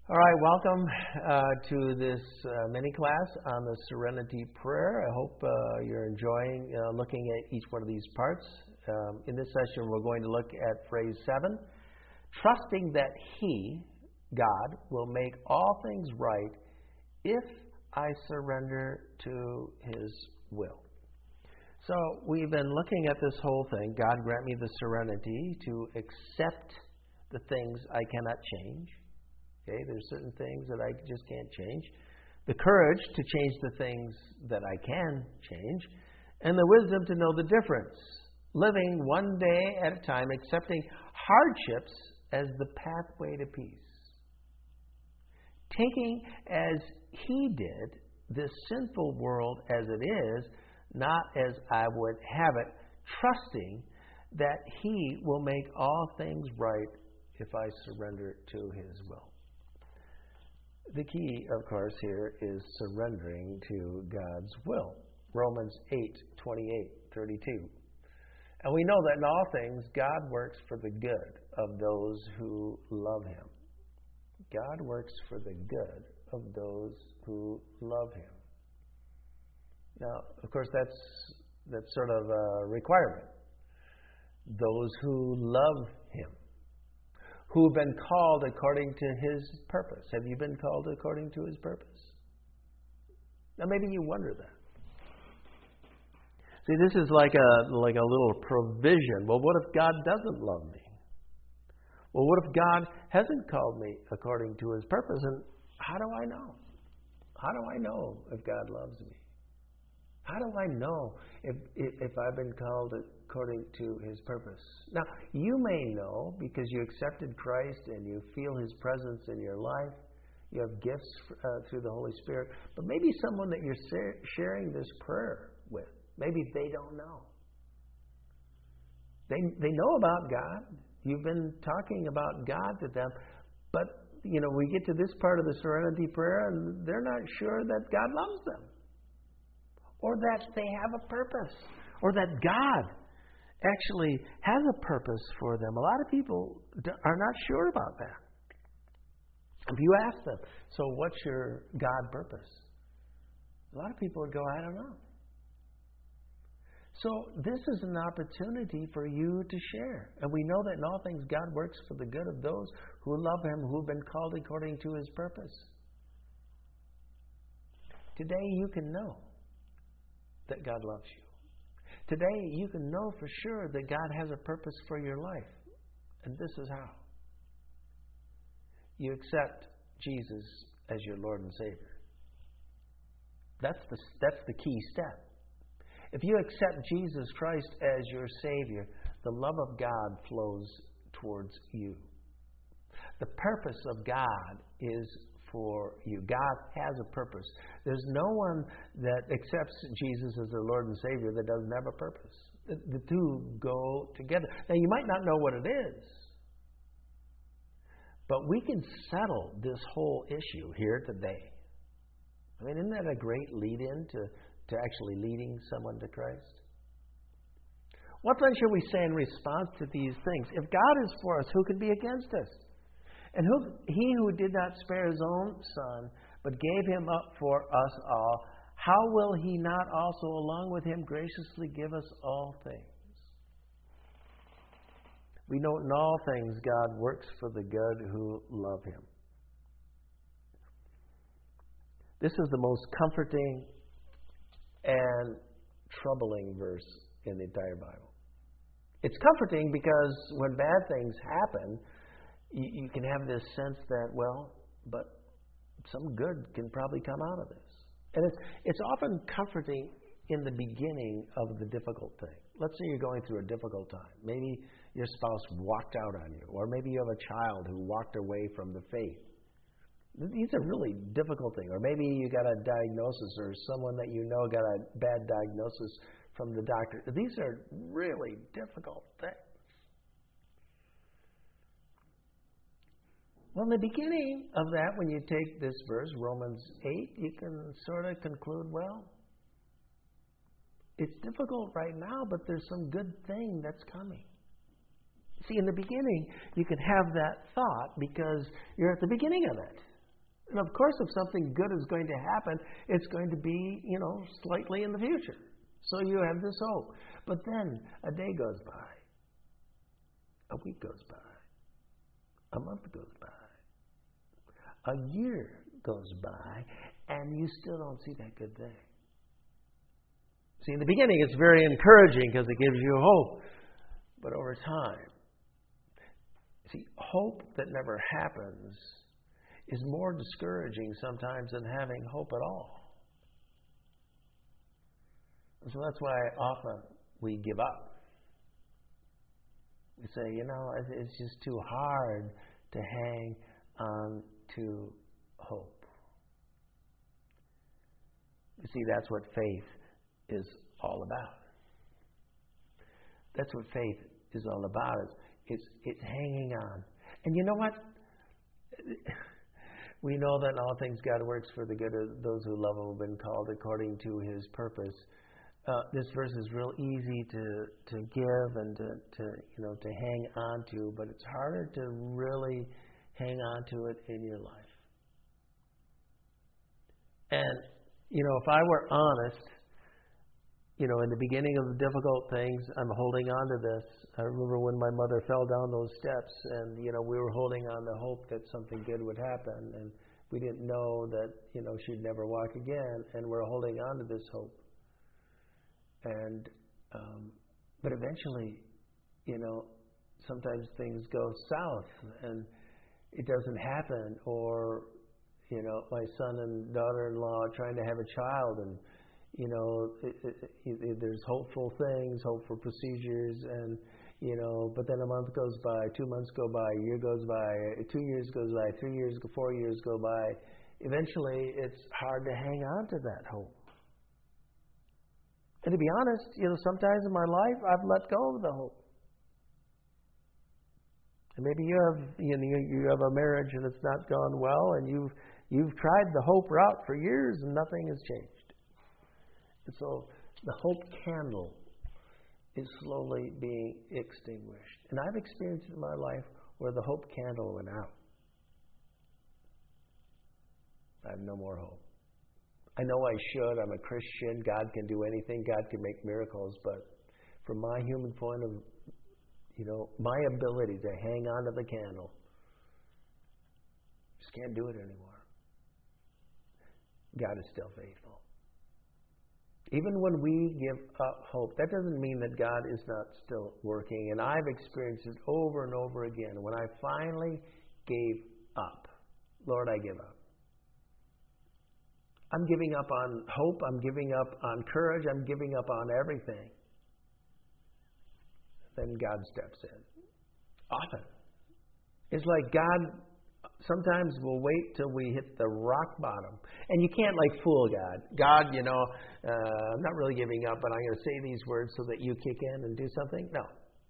All right, welcome to this mini class on the Serenity Prayer. I hope you're enjoying looking at each one of these parts. In this session, we're going to look at phrase 7, trusting that He, God, will make all things right if I surrender to His will. So we've been looking at this whole thing. God grant me the serenity to accept the things I cannot change. Okay, there's certain things that I just can't change. The courage to change the things that I can change. And the wisdom to know the difference. Living one day at a time, accepting hardships as the pathway to peace. Taking as He did this sinful world as it is, not as I would have it, trusting that He will make all things right if I surrender to His will. The key, of course, here is surrendering to God's will. Romans 8:28-32. And we know that in all things, God works for the good of those who love Him. God works for the good of those who love Him. Now, of course, that's sort of a requirement. Those who love Him, who have been called according to His purpose. Have you been called according to His purpose? Now, maybe you wonder that. See, this is like a little provision. Well, what if God doesn't love me? Well, what if God hasn't called me according to His purpose? And how do I know? How do I know if God loves me? How do I know if I've been called according to His purpose? Now, you may know because you accepted Christ and you feel His presence in your life. You have gifts through the Holy Spirit. But maybe someone that you're sharing this prayer with, maybe they don't know. They know about God. You've been talking about God to them. But, we get to this part of the Serenity Prayer and they're not sure that God loves them. Or that they have a purpose. Or that God actually has a purpose for them. A lot of people are not sure about that. If you ask them, so what's your God purpose? A lot of people would go, I don't know. So this is an opportunity for you to share. And we know that in all things God works for the good of those who love Him, who have been called according to His purpose. Today you can know that God loves you. Today you can know for sure that God has a purpose for your life. And this is how. You accept Jesus as your Lord and Savior. That's the key step. If you accept Jesus Christ as your Savior, the love of God flows towards you. The purpose of God is for you. God has a purpose. There's no one that accepts Jesus as their Lord and Savior that doesn't have a purpose. The two go together. Now, you might not know what it is, but we can settle this whole issue here today. I mean, isn't that a great lead-in to actually leading someone to Christ? What then should we say in response to these things? If God is for us, who can be against us? And He who did not spare His own Son, but gave Him up for us all, how will He not also along with Him graciously give us all things? We know in all things God works for the good who love Him. This is the most comforting and troubling verse in the entire Bible. It's comforting because when bad things happen, you can have this sense that, but some good can probably come out of this. And it's often comforting in the beginning of the difficult thing. Let's say you're going through a difficult time. Maybe your spouse walked out on you, or maybe you have a child who walked away from the faith. These are really difficult things. Or maybe you got a diagnosis, or someone that you know got a bad diagnosis from the doctor. These are really difficult things. Well, in the beginning of that, when you take this verse, Romans 8, you can sort of conclude, it's difficult right now, but there's some good thing that's coming. See, in the beginning, you can have that thought because you're at the beginning of it. And of course, if something good is going to happen, it's going to be, slightly in the future. So you have this hope. But then a day goes by, a week goes by, a month goes by, a year goes by, and you still don't see that good day. See, in the beginning, it's very encouraging because it gives you hope. But over time, see, hope that never happens is more discouraging sometimes than having hope at all. And so that's why often we give up. We say, it's just too hard to hang on to hope. You see, that's what faith is all about. That's what faith is all about. It's hanging on. And you know what? We know that in all things God works for the good of those who love Him, have been called according to His purpose. This verse is real easy to give and to hang on to, but it's harder to really hang on to it in your life. And if I were honest, in the beginning of the difficult things, I'm holding on to this. I remember when my mother fell down those steps, and we were holding on to hope that something good would happen, and we didn't know that she'd never walk again, and we're holding on to this hope. And but eventually, sometimes things go south, and it doesn't happen, or my son and daughter-in-law are trying to have a child, and there's hopeful things, hopeful procedures, and but then a month goes by, 2 months go by, a year goes by, 2 years goes by, 3 years, 4 years go by. Eventually, it's hard to hang on to that hope. And to be honest, sometimes in my life, I've let go of the hope. And maybe you have a marriage and it's not gone well, and you've tried the hope route for years and nothing has changed. And so the hope candle is slowly being extinguished. And I've experienced it in my life where the hope candle went out. I have no more hope. I know I should. I'm a Christian. God can do anything. God can make miracles. But from my human point of, my ability to hang on to the candle, just can't do it anymore. God is still faithful. Even when we give up hope, that doesn't mean that God is not still working. And I've experienced it over and over again. When I finally gave up, Lord, I give up. I'm giving up on hope. I'm giving up on courage. I'm giving up on everything. Then God steps in. Often. It's like God sometimes will wait till we hit the rock bottom. And you can't fool God. God, I'm not really giving up, but I'm going to say these words so that you kick in and do something. No.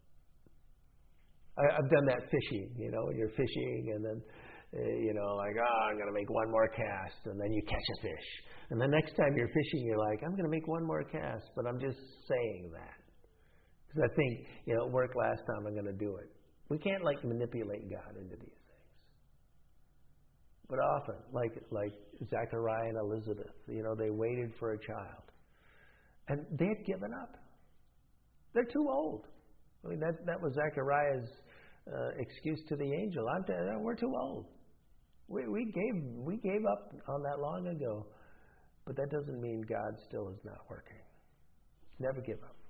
I've done that fishing, you're fishing and then, I'm going to make one more cast, and then you catch a fish. And the next time you're fishing, you're like, I'm going to make one more cast, but I'm just saying that. Because I think, it worked last time, I'm going to do it. We can't manipulate God into these things. But often, like Zechariah and Elizabeth, they waited for a child. And they had given up. They're too old. I mean, that was Zechariah's excuse to the angel. We're too old. We gave up on that long ago. But that doesn't mean God still is not working. Never give up.